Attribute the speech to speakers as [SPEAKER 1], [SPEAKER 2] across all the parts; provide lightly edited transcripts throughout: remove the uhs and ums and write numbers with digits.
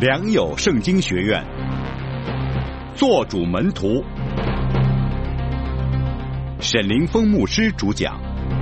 [SPEAKER 1] 良友圣经学院，做主门徒，沈凌峰牧师主讲。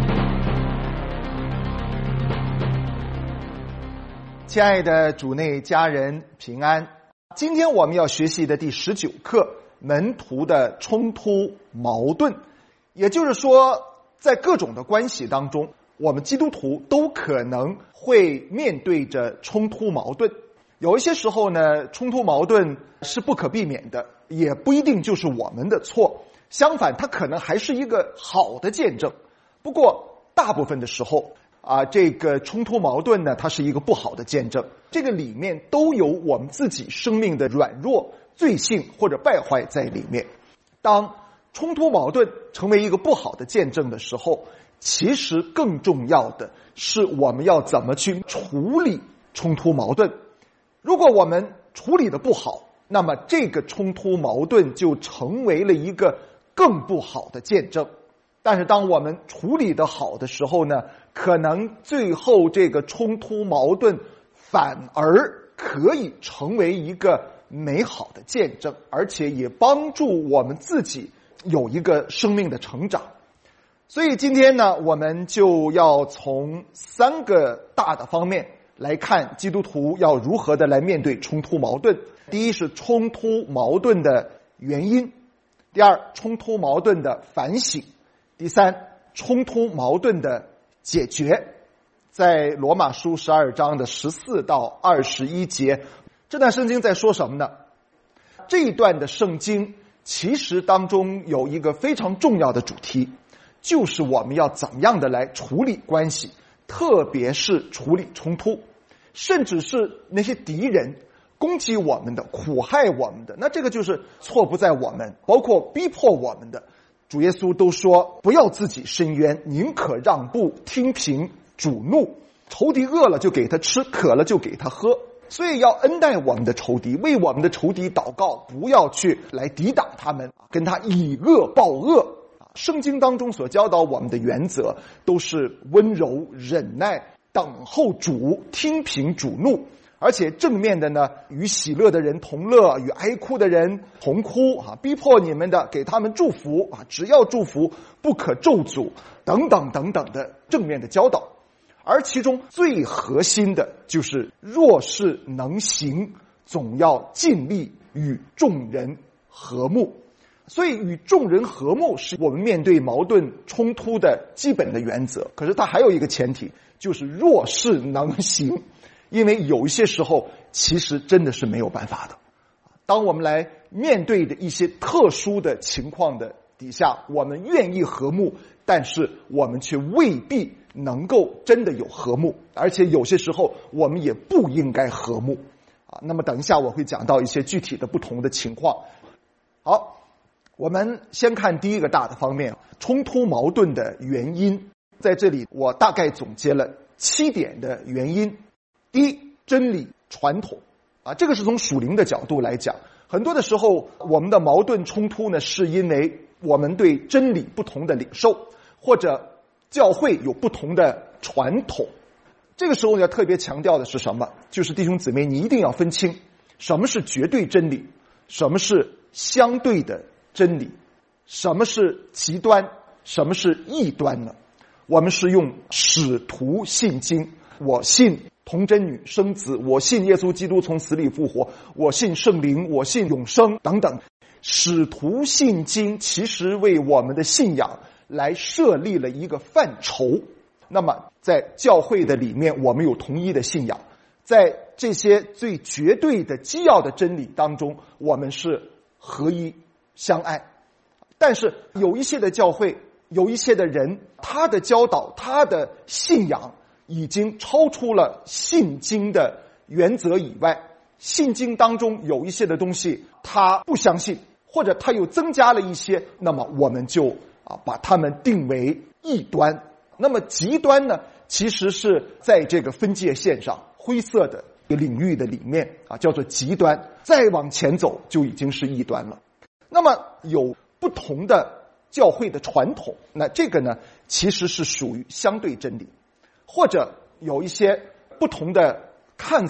[SPEAKER 2] 亲爱的主内家人平安，今天我们要学习的第19课，门徒的冲突矛盾。也就是说，在各种的关系当中，我们基督徒都可能会面对着冲突矛盾。有一些时候呢，冲突矛盾是不可避免的，也不一定就是我们的错，相反它可能还是一个好的见证。不过大部分的时候这个冲突矛盾呢，它是一个不好的见证。这个里面都有我们自己生命的软弱、罪性或者败坏在里面。当冲突矛盾成为一个不好的见证的时候，其实更重要的是我们要怎么去处理冲突矛盾。如果我们处理的不好，那么这个冲突矛盾就成为了一个更不好的见证。但是当我们处理的好的时候呢，可能最后这个冲突矛盾反而可以成为一个美好的见证，而且也帮助我们自己有一个生命的成长。所以今天呢，我们就要从3个大的方面来看基督徒要如何的来面对冲突矛盾。第一是冲突矛盾的原因，第二冲突矛盾的反省，第三冲突矛盾的解决。在罗马书12章的14到21节，这段圣经在说什么呢？这一段的圣经其实当中有一个非常重要的主题，就是我们要怎么样的来处理关系，特别是处理冲突，甚至是那些敌人攻击我们的、苦害我们的，那这个就是错不在我们，包括逼迫我们的。主耶稣都说不要自己伸冤，宁可让步，听凭主怒。仇敌饿了就给他吃，渴了就给他喝。所以要恩待我们的仇敌，为我们的仇敌祷告，不要去来抵挡他们，跟他以恶报恶。圣经当中所教导我们的原则都是温柔、忍耐、等候主，听凭主怒。而且正面的呢，与喜乐的人同乐，与哀哭的人同哭，逼迫你们的给他们祝福，只要祝福，不可咒诅，等等等等的正面的教导。而其中最核心的就是若是能行，总要尽力与众人和睦。所以与众人和睦是我们面对矛盾冲突的基本的原则。可是它还有一个前提，就是若是能行。因为有一些时候其实真的是没有办法的。当我们来面对的一些特殊的情况的底下，我们愿意和睦，但是我们却未必能够真的有和睦，而且有些时候我们也不应该和睦。那么等一下我会讲到一些具体的不同的情况。好，我们先看第一个大的方面，冲突矛盾的原因。在这里我大概总结了7点的原因。第一，真理传统这个是从属灵的角度来讲。很多的时候我们的矛盾冲突呢，是因为我们对真理不同的领受，或者教会有不同的传统。这个时候要特别强调的是什么？就是弟兄姊妹，你一定要分清什么是绝对真理，什么是相对的真理，什么是极端，什么是异端呢？我们是用使徒信经，我信童贞女生子，我信耶稣基督从死里复活，我信圣灵，我信永生等等。使徒信经其实为我们的信仰来设立了一个范畴。那么在教会的里面，我们有同一的信仰，在这些最绝对的基要的真理当中，我们是合一相爱。但是有一些的教会，有一些的人，他的教导，他的信仰已经超出了信经的原则以外，信经当中有一些的东西他不相信，或者他又增加了一些，那么我们就把它们定为异端。那么极端呢，其实是在这个分界线上灰色的领域的里面叫做极端，再往前走就已经是异端了。那么有不同的教会的传统，那这个呢其实是属于相对真理，或者有一些不同的看法，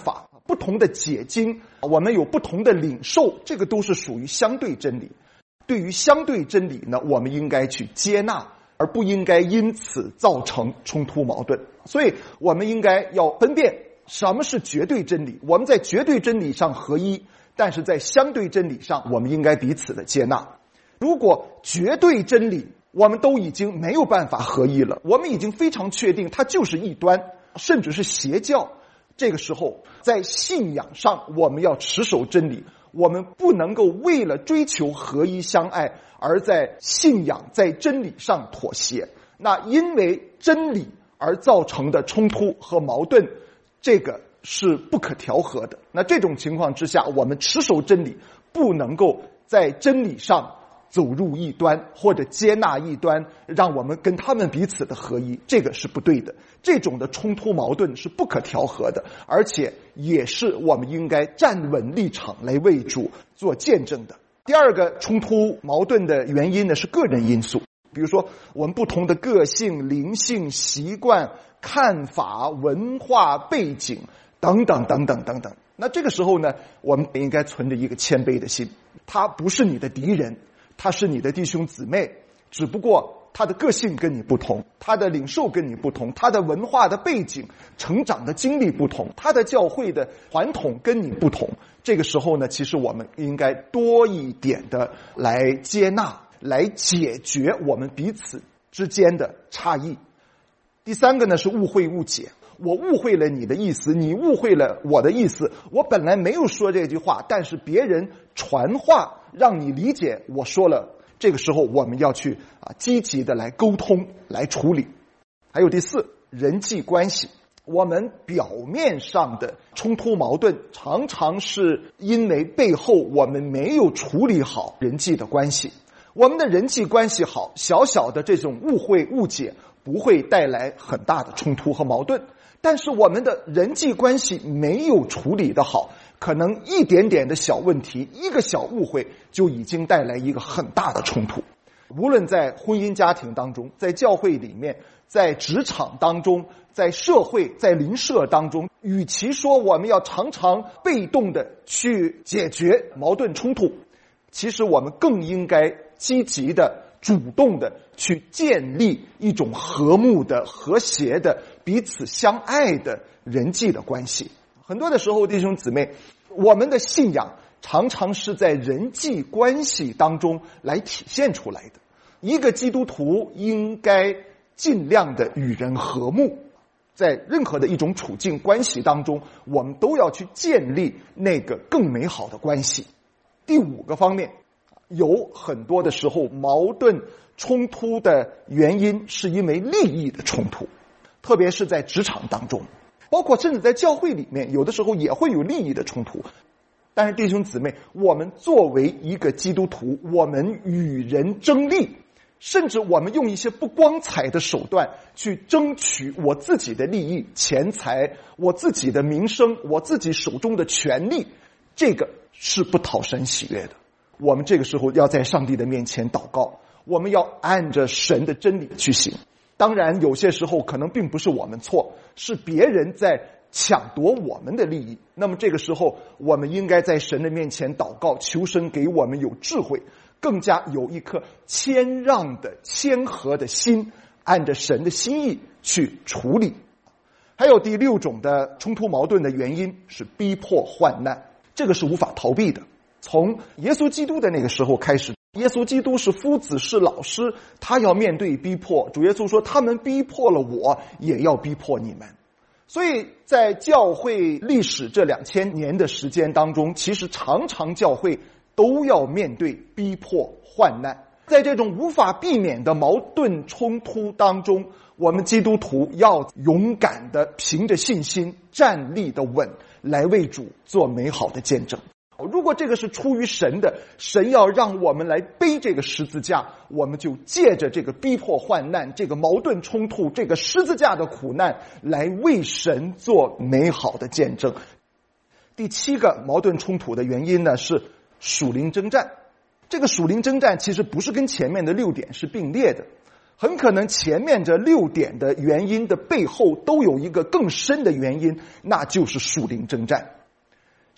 [SPEAKER 2] 不同的解经，我们有不同的领受，这个都是属于相对真理。对于相对真理呢，我们应该去接纳，而不应该因此造成冲突矛盾。所以我们应该要分辨什么是绝对真理，我们在绝对真理上合一，但是在相对真理上我们应该彼此的接纳。如果绝对真理我们都已经没有办法合一了，我们已经非常确定它就是异端，甚至是邪教，这个时候在信仰上我们要持守真理，我们不能够为了追求合一相爱而在信仰在真理上妥协。那因为真理而造成的冲突和矛盾，这个是不可调和的。那这种情况之下，我们持守真理，不能够在真理上走入异端或者接纳异端，让我们跟他们彼此的合一，这个是不对的。这种的冲突矛盾是不可调和的，而且也是我们应该站稳立场来为主做见证的。第二个冲突矛盾的原因呢，是个人因素，比如说我们不同的个性、灵性、习惯、看法、文化背景等等等等等等。那这个时候呢，我们应该存着一个谦卑的心，他不是你的敌人，他是你的弟兄姊妹，只不过他的个性跟你不同，他的领受跟你不同，他的文化的背景、成长的经历不同，他的教会的传统跟你不同。这个时候呢，其实我们应该多一点的来接纳，来解决我们彼此之间的差异。第三个呢，是误会误解。我误会了你的意思，你误会了我的意思，我本来没有说这句话，但是别人传话让你理解我说了，这个时候我们要去积极的来沟通来处理。还有第四，人际关系。我们表面上的冲突矛盾常常是因为背后我们没有处理好人际的关系。我们的人际关系好，小小的这种误会误解不会带来很大的冲突和矛盾，但是我们的人际关系没有处理得好，可能一点点的小问题，一个小误会就已经带来一个很大的冲突。无论在婚姻家庭当中，在教会里面，在职场当中，在社会，在邻舍当中，与其说我们要常常被动的去解决矛盾冲突，其实我们更应该积极的主动的去建立一种和睦的、和谐的、彼此相爱的人际的关系。很多的时候，弟兄姊妹，我们的信仰常常是在人际关系当中来体现出来的。一个基督徒应该尽量的与人和睦，在任何的一种处境关系当中，我们都要去建立那个更美好的关系。第五个方面，有很多的时候矛盾冲突的原因是因为利益的冲突，特别是在职场当中，包括甚至在教会里面，有的时候也会有利益的冲突。但是弟兄姊妹，我们作为一个基督徒，我们与人争利，甚至我们用一些不光彩的手段去争取我自己的利益、钱财、我自己的名声、我自己手中的权利，这个是不讨神喜悦的。我们这个时候要在上帝的面前祷告，我们要按着神的真理去行。当然有些时候可能并不是我们错，是别人在抢夺我们的利益，那么这个时候我们应该在神的面前祷告，求神给我们有智慧，更加有一颗谦让的谦和的心，按着神的心意去处理。还有第六种的冲突矛盾的原因是逼迫患难，这个是无法逃避的。从耶稣基督的那个时候开始，耶稣基督是夫子是老师，他要面对逼迫。主耶稣说，他们逼迫了我，也要逼迫你们。所以在教会历史这2000年的时间当中，其实常常教会都要面对逼迫患难。在这种无法避免的矛盾冲突当中，我们基督徒要勇敢的凭着信心站立的稳，来为主做美好的见证。如果这个是出于神的，神要让我们来背这个十字架，我们就借着这个逼迫患难、这个矛盾冲突、这个十字架的苦难，来为神做美好的见证。第七个矛盾冲突的原因呢，是属灵征战。这个属灵征战其实不是跟前面的6点是并列的，很可能前面这6点的原因的背后都有一个更深的原因，那就是属灵征战。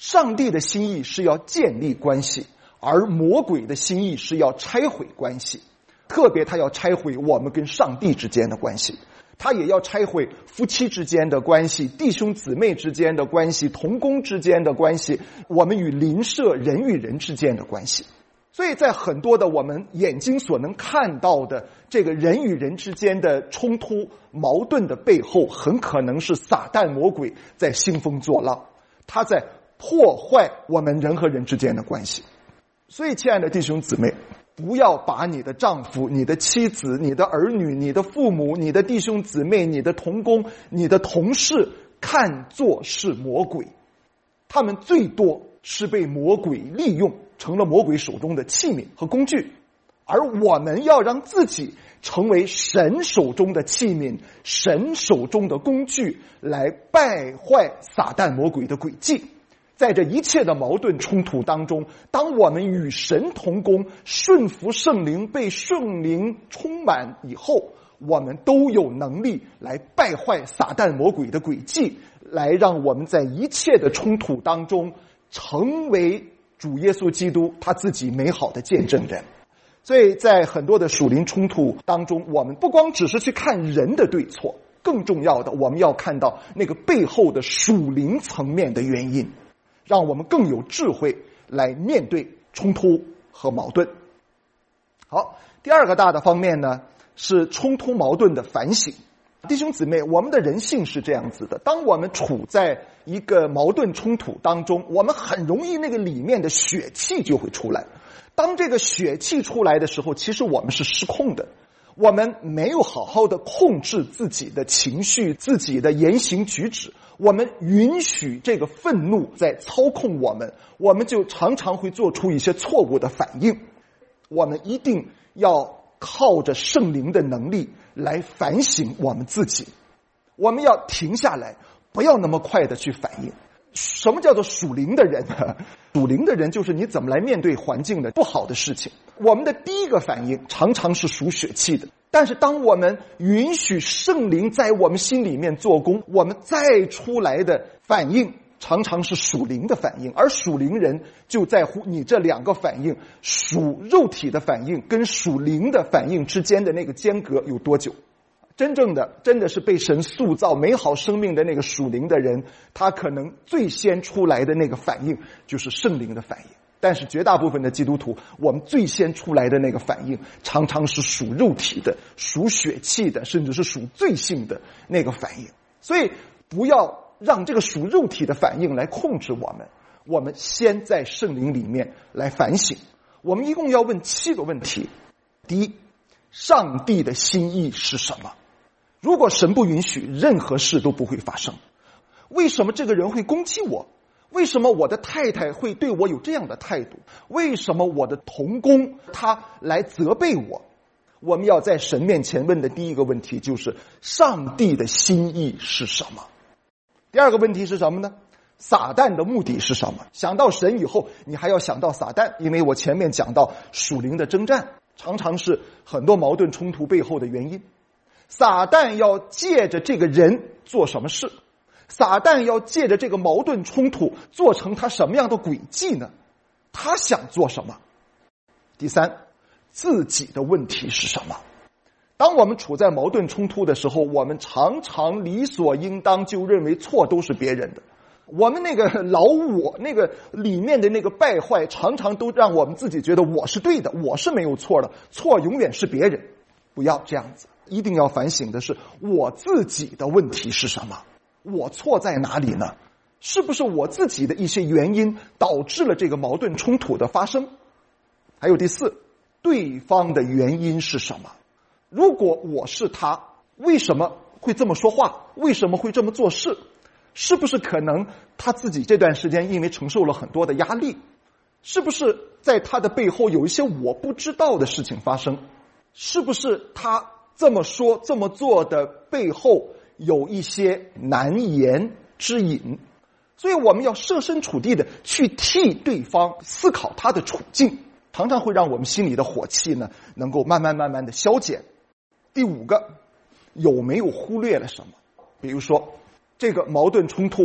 [SPEAKER 2] 上帝的心意是要建立关系，而魔鬼的心意是要拆毁关系。特别他要拆毁我们跟上帝之间的关系，他也要拆毁夫妻之间的关系，弟兄姊妹之间的关系，同工之间的关系，我们与邻舍人与人之间的关系。所以在很多的我们眼睛所能看到的这个人与人之间的冲突矛盾的背后，很可能是撒旦魔鬼在兴风作浪，他在破坏我们人和人之间的关系。所以亲爱的弟兄姊妹，不要把你的丈夫、你的妻子、你的儿女、你的父母、你的弟兄姊妹、你的同工、你的同事看作是魔鬼，他们最多是被魔鬼利用，成了魔鬼手中的器皿和工具。而我们要让自己成为神手中的器皿，神手中的工具，来败坏撒旦魔鬼的诡计。在这一切的矛盾冲突当中，当我们与神同工，顺服圣灵，被圣灵充满以后，我们都有能力来败坏撒旦魔鬼的诡计，来让我们在一切的冲突当中成为主耶稣基督他自己美好的见证人。所以在很多的属灵冲突当中，我们不光只是去看人的对错，更重要的我们要看到那个背后的属灵层面的原因，让我们更有智慧来面对冲突和矛盾。好，第二个大的方面呢，是冲突矛盾的反省。弟兄姊妹，我们的人性是这样子的，当我们处在一个矛盾冲突当中，我们很容易那个里面的血气就会出来。当这个血气出来的时候，其实我们是失控的，我们没有好好的控制自己的情绪，自己的言行举止，我们允许这个愤怒在操控我们，我们就常常会做出一些错误的反应。我们一定要靠着圣灵的能力来反省我们自己，我们要停下来，不要那么快的去反应。什么叫做属灵的人呢？属灵的人就是你怎么来面对环境的不好的事情。我们的第一个反应常常是属血气的，但是当我们允许圣灵在我们心里面做工，我们再出来的反应常常是属灵的反应。而属灵人就在乎你这两个反应，属肉体的反应跟属灵的反应之间的那个间隔有多久。真的是被神塑造美好生命的那个属灵的人，他可能最先出来的那个反应就是圣灵的反应。但是绝大部分的基督徒，我们最先出来的那个反应常常是属肉体的，属血气的，甚至是属罪性的那个反应。所以不要让这个属肉体的反应来控制我们，我们先在圣灵里面来反省。我们一共要问7个问题。第一，上帝的心意是什么？如果神不允许，任何事都不会发生。为什么这个人会攻击我？为什么我的太太会对我有这样的态度？为什么我的同工他来责备我？我们要在神面前问的第一个问题就是上帝的心意是什么？第二个问题是什么呢？撒旦的目的是什么？想到神以后，你还要想到撒旦，因为我前面讲到属灵的征战常常是很多矛盾冲突背后的原因。撒旦要借着这个人做什么事？撒旦要借着这个矛盾冲突做成他什么样的诡计呢？他想做什么？第三，自己的问题是什么？当我们处在矛盾冲突的时候，我们常常理所应当就认为错都是别人的。我们那个老我，那个里面的那个败坏，常常都让我们自己觉得我是对的，我是没有错的，错永远是别人。不要这样子，一定要反省的是我自己的问题是什么？我错在哪里呢？是不是我自己的一些原因导致了这个矛盾冲突的发生？还有第四，对方的原因是什么？如果我是他，为什么会这么说话？为什么会这么做事？是不是可能他自己这段时间因为承受了很多的压力？是不是在他的背后有一些我不知道的事情发生？是不是他这么说这么做的背后有一些难言之隐？所以我们要设身处地的去替对方思考他的处境，常常会让我们心里的火气呢能够慢慢的消减。第五个，有没有忽略了什么？比如说这个矛盾冲突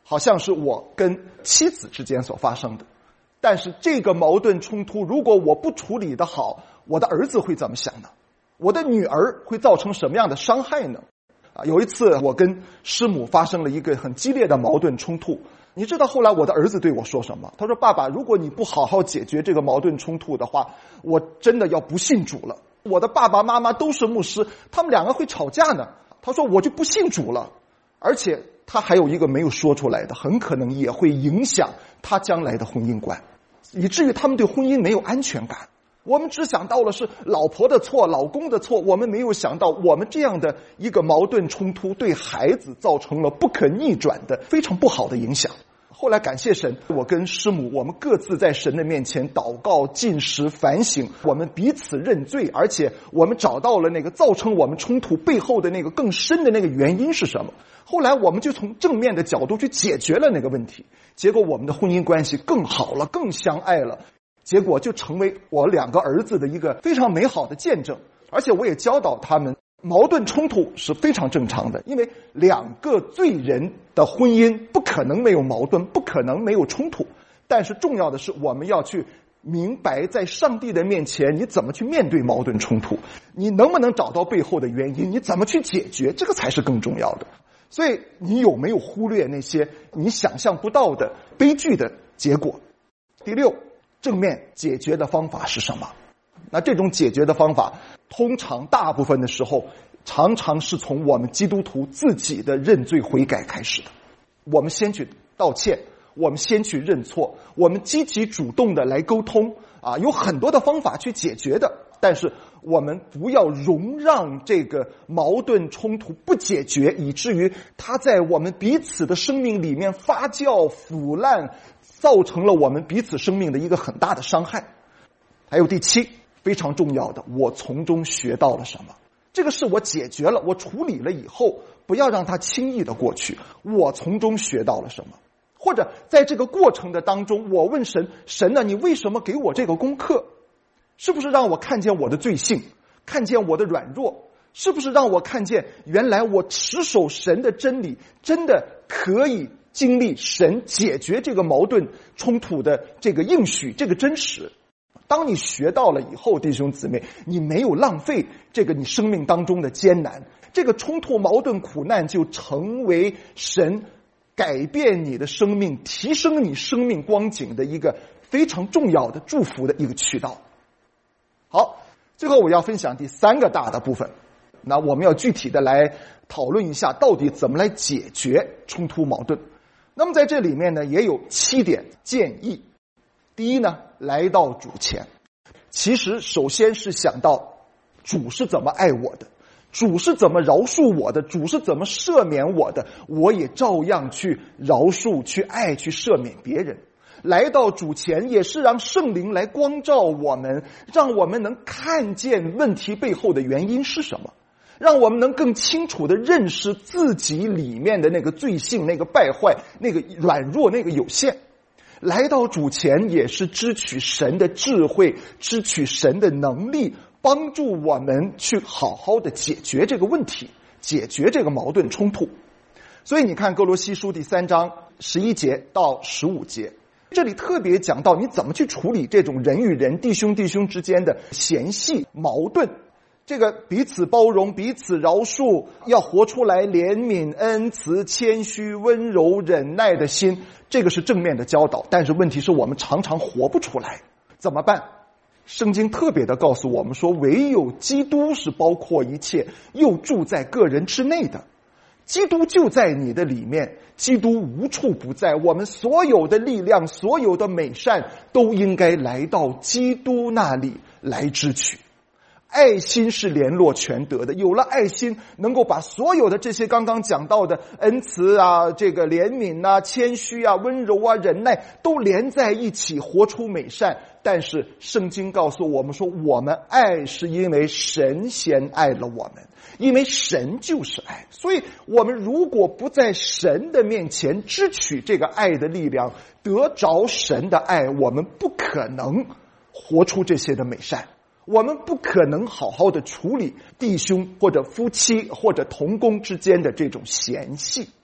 [SPEAKER 2] 好像是我跟妻子之间所发生的。但是这个矛盾冲突，如果我不处理得好，我的儿子会怎么想呢？我的女儿会造成什么样的伤害呢？有一次我跟师母发生了一个很激烈的矛盾冲突，你知道后来我的儿子对我说什么？他说：“爸爸，如果你不好好解决这个矛盾冲突的话，我真的要不信主了。我的爸爸妈妈都是牧师，他们两个会吵架呢。”他说：“我就不信主了。”而且他还有一个没有说出来的，很可能也会影响他将来的婚姻观，以至于他们对婚姻没有安全感。我们只想到了是老婆的错，老公的错，我们没有想到我们这样的一个矛盾冲突对孩子造成了不可逆转的非常不好的影响。后来感谢神，我跟师母我们各自在神的面前祷告、禁食、反省，我们彼此认罪，而且我们找到了那个造成我们冲突背后的那个更深的那个原因是什么。后来我们就从正面的角度去解决了那个问题，结果我们的婚姻关系更好了，更相爱了，结果就成为我两个儿子的一个非常美好的见证。而且我也教导他们，矛盾冲突是非常正常的，因为两个罪人的婚姻不可能没有矛盾，不可能没有冲突。但是重要的是，我们要去明白在上帝的面前你怎么去面对矛盾冲突，你能不能找到背后的原因，你怎么去解决，这个才是更重要的。所以你有没有忽略那些你想象不到的悲剧的结果？第六，正面解决的方法是什么？那这种解决的方法通常大部分的时候常常是从我们基督徒自己的认罪悔改开始的。我们先去道歉，我们先去认错，我们积极主动的来沟通有很多的方法去解决的。但是我们不要容让这个矛盾冲突不解决，以至于它在我们彼此的生命里面发酵腐烂，造成了我们彼此生命的一个很大的伤害。还有第七，非常重要的，我从中学到了什么？这个事我解决了，我处理了以后，不要让它轻易的过去。我从中学到了什么？或者在这个过程的当中，我问神，神呢，你为什么给我这个功课？是不是让我看见我的罪性，看见我的软弱？是不是让我看见原来我持守神的真理，真的可以经历神解决这个矛盾冲突的这个应许，这个真实？当你学到了以后，弟兄姊妹，你没有浪费这个你生命当中的艰难，这个冲突、矛盾、苦难就成为神改变你的生命、提升你生命光景的一个非常重要的祝福的一个渠道。好，最后我要分享第三个大的部分，那我们要具体的来讨论一下到底怎么来解决冲突矛盾。那么在这里面呢，也有7点建议。第一呢，来到主前。其实首先是想到主是怎么爱我的，主是怎么饶恕我的，主是怎么赦免我的，我也照样去饶恕、去爱、去赦免别人。来到主前也是让圣灵来光照我们，让我们能看见问题背后的原因是什么，让我们能更清楚地认识自己里面的那个罪性、那个败坏、那个软弱、那个有限。来到主前也是支取神的智慧，支取神的能力，帮助我们去好好的解决这个问题，解决这个矛盾冲突。所以你看哥罗西书第3章11节到15节，这里特别讲到你怎么去处理这种人与人、弟兄之间的嫌隙矛盾，这个彼此包容、彼此饶恕，要活出来怜悯、恩慈、谦虚、温柔、忍耐的心，这个是正面的教导。但是问题是我们常常活不出来，怎么办？圣经特别的告诉我们说，唯有基督是包括一切，又住在个人之内的。基督就在你的里面，基督无处不在，我们所有的力量、所有的美善都应该来到基督那里来支取。爱心是联络全德的，有了爱心，能够把所有的这些刚刚讲到的恩慈这个怜悯谦虚温柔忍耐都连在一起，活出美善。但是圣经告诉我们说，我们爱是因为神先爱了我们，因为神就是爱。所以我们如果不在神的面前支取这个爱的力量，得着神的爱，我们不可能活出这些的美善，我们不可能好好的处理弟兄或者夫妻或者同工之间的这种嫌隙。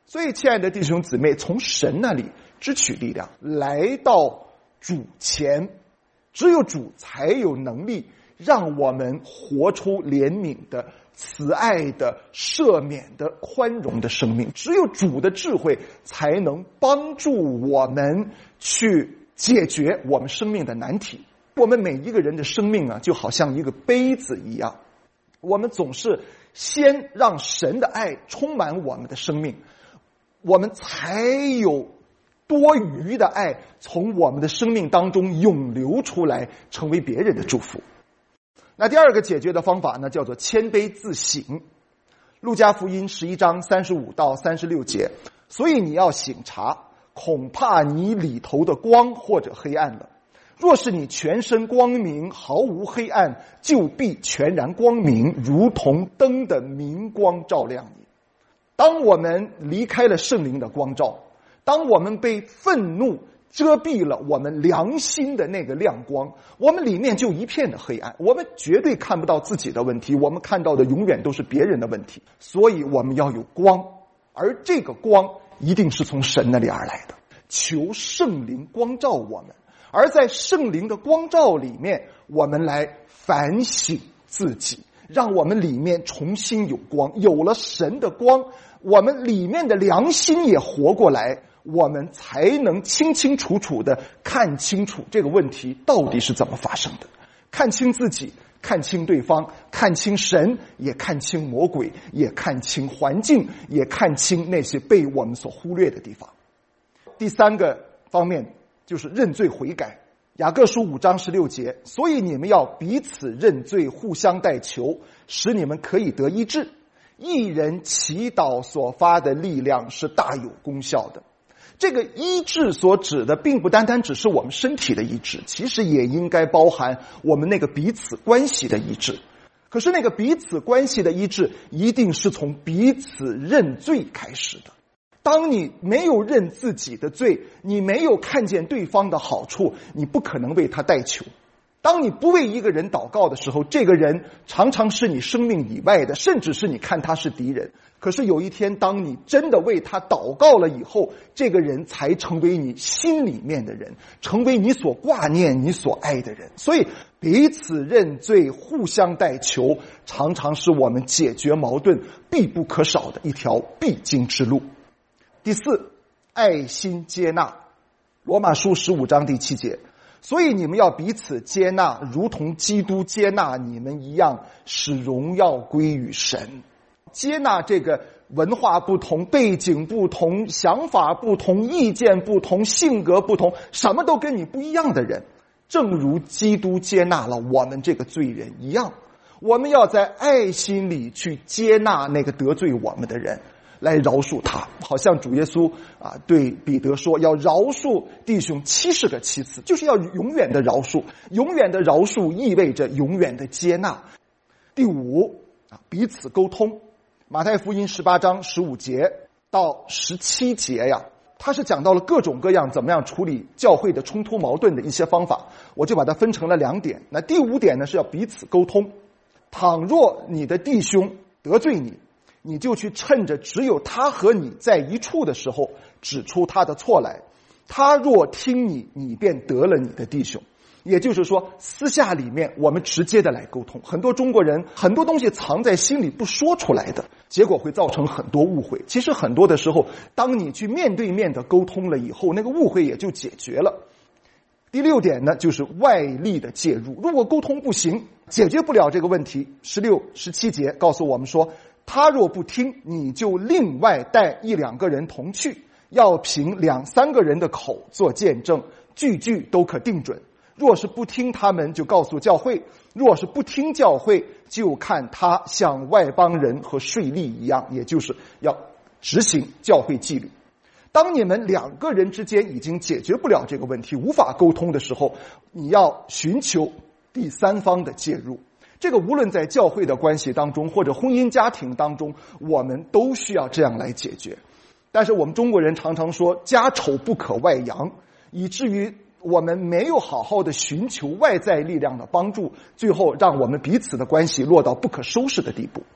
[SPEAKER 2] 所以亲爱的弟兄姊妹，从神那里支取力量，来到主前，只有主才有能力让我们活出怜悯的、慈爱的、赦免的、宽容的生命。只有主的智慧才能帮助我们去解决我们生命的难题。我们每一个人的生命啊，就好像一个杯子一样，我们总是先让神的爱充满我们的生命，我们才有多余的爱从我们的生命当中涌流出来，成为别人的祝福。那第二个解决的方法呢，叫做谦卑自省。路加福音11章35到36节，所以你要省察，恐怕你里头的光或者黑暗了。若是你全身光明，毫无黑暗，就必全然光明，如同灯的明光照亮你。当我们离开了圣灵的光照，当我们被愤怒遮蔽了我们良心的那个亮光，我们里面就一片的黑暗，我们绝对看不到自己的问题，我们看到的永远都是别人的问题。所以我们要有光，而这个光一定是从神那里而来的，求圣灵光照我们。而在圣灵的光照里面，我们来反省自己，让我们里面重新有光。有了神的光，我们里面的良心也活过来，我们才能清清楚楚的看清楚这个问题到底是怎么发生的，看清自己，看清对方，看清神，也看清魔鬼，也看清环境，也看清那些被我们所忽略的地方。第三个方面就是认罪悔改。雅各书5章16节，所以你们要彼此认罪，互相代求，使你们可以得医治。一人祈祷所发的力量是大有功效的。这个医治所指的并不单单只是我们身体的医治，其实也应该包含我们那个彼此关系的医治。可是那个彼此关系的医治一定是从彼此认罪开始的。当你没有认自己的罪，你没有看见对方的好处，你不可能为他代求。当你不为一个人祷告的时候，这个人常常是你生命以外的，甚至是你看他是敌人。可是有一天，当你真的为他祷告了以后，这个人才成为你心里面的人，成为你所挂念、你所爱的人。所以彼此认罪、互相代求，常常是我们解决矛盾必不可少的一条必经之路。第四，爱心接纳。罗马书15章第7节，所以你们要彼此接纳，如同基督接纳你们一样，使荣耀归于神。接纳这个文化不同、背景不同、想法不同、意见不同、性格不同，什么都跟你不一样的人，正如基督接纳了我们这个罪人一样，我们要在爱心里去接纳那个得罪我们的人，来饶恕他。好像主耶稣对彼得说，要饶恕弟兄70个7次，就是要永远的饶恕。永远的饶恕意味着永远的接纳。第五，彼此沟通。马太福音18章15节到17节呀，他是讲到了各种各样怎么样处理教会的冲突矛盾的一些方法，我就把它分成了2点。那第5点呢，是要彼此沟通。倘若你的弟兄得罪你，你就去趁着只有他和你在一处的时候，指出他的错来。他若听你，你便得了你的弟兄。也就是说，私下里面我们直接的来沟通。很多中国人很多东西藏在心里不说出来的，结果会造成很多误会。其实很多的时候，当你去面对面的沟通了以后，那个误会也就解决了。第6点呢，就是外力的介入。如果沟通不行，解决不了这个问题，16、17节告诉我们说，他若不听，你就另外带1、2个人同去，要凭2、3个人的口做见证，句句都可定准。若是不听他们，就告诉教会；若是不听教会，就看他像外邦人和税吏一样，也就是要执行教会纪律。当你们2个人之间已经解决不了这个问题，无法沟通的时候，你要寻求第3方的介入。这个无论在教会的关系当中，或者婚姻家庭当中，我们都需要这样来解决。但是我们中国人常常说家丑不可外扬，以至于我们没有好好的寻求外在力量的帮助，最后让我们彼此的关系落到不可收拾的地步。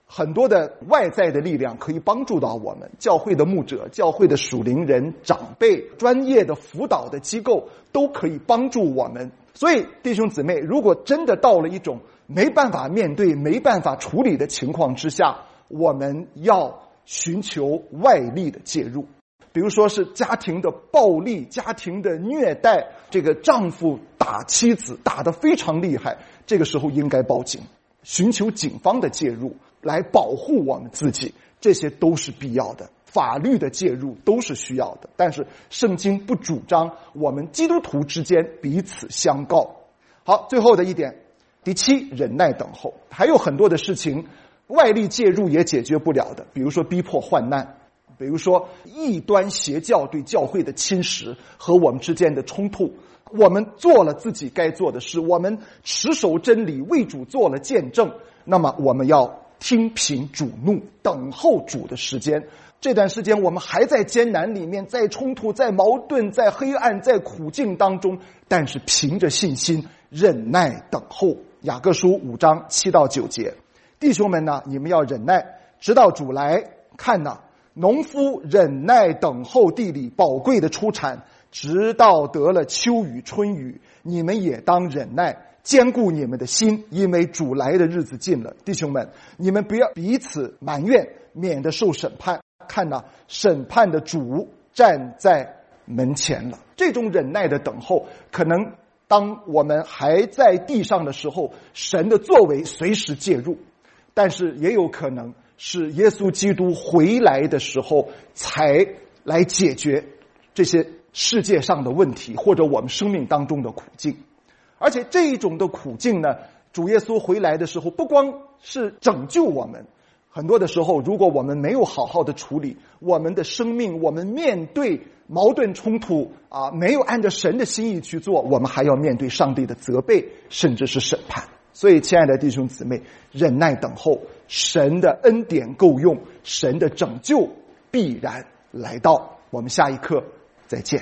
[SPEAKER 2] 很多的外在的力量可以帮助到我们，教会的牧者、教会的属灵人、长辈、专业的辅导的机构都可以帮助我们。所以弟兄姊妹，如果真的到了一种没办法面对、没办法处理的情况之下，我们要寻求外力的介入。比如说是家庭的暴力、家庭的虐待，这个丈夫打妻子打得非常厉害，这个时候应该报警，寻求警方的介入来保护我们自己，这些都是必要的，法律的介入都是需要的。但是圣经不主张我们基督徒之间彼此相告。好，最后的一点，第7，忍耐等候。还有很多的事情外力介入也解决不了的，比如说逼迫患难，比如说异端邪教对教会的侵蚀和我们之间的冲突。我们做了自己该做的事，我们持守真理，为主做了见证，那么我们要听凭主怒，等候主的时间。这段时间我们还在艰难里面，在冲突，在矛盾，在黑暗，在苦境当中，但是凭着信心忍耐等候。雅各书5章7到9节，弟兄们呢，你们要忍耐，直到主来。看哪，农夫忍耐等候地里宝贵的出产，直到得了秋雨春雨。你们也当忍耐，坚固你们的心，因为主来的日子近了。弟兄们，你们不要彼此埋怨，免得受审判。看哪，审判的主站在门前了。这种忍耐的等候，可能当我们还在地上的时候，神的作为随时介入，但是也有可能是耶稣基督回来的时候才来解决这些世界上的问题，或者我们生命当中的苦境。而且这一种的苦境呢，主耶稣回来的时候不光是拯救我们，很多的时候如果我们没有好好的处理我们的生命，我们面对矛盾冲突没有按照神的心意去做，我们还要面对上帝的责备，甚至是审判。所以亲爱的弟兄姊妹，忍耐等候，神的恩典够用，神的拯救必然来到。我们下一课再见。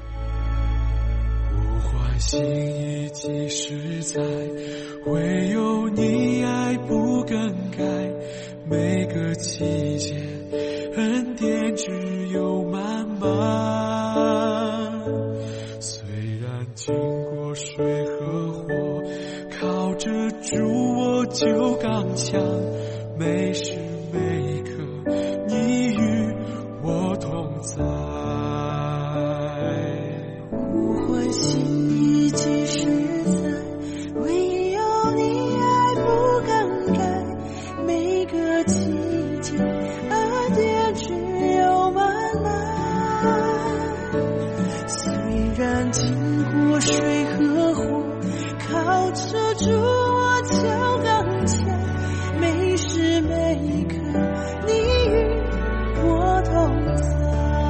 [SPEAKER 3] 我欢喜已几时在，唯有你爱不更改，每个季节恩典只有满满。虽然经过水和火，靠着主我就刚强，每时每刻你与我同在。
[SPEAKER 4] 我欢喜已几时在，唯有你爱不更改，每个季节恩典只有满满。虽然经过水和火，靠着主我就刚强，每时每刻你与我同在。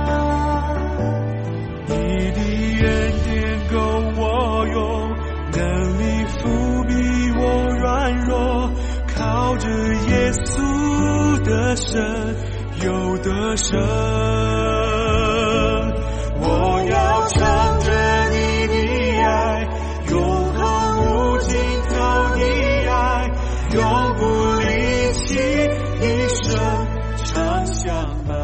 [SPEAKER 3] 你的恩典够我用，能力覆庇我软弱，靠着耶稣的神有得胜。我要唱着你的爱，永恒无尽头的爱，永不离弃，一生常相伴。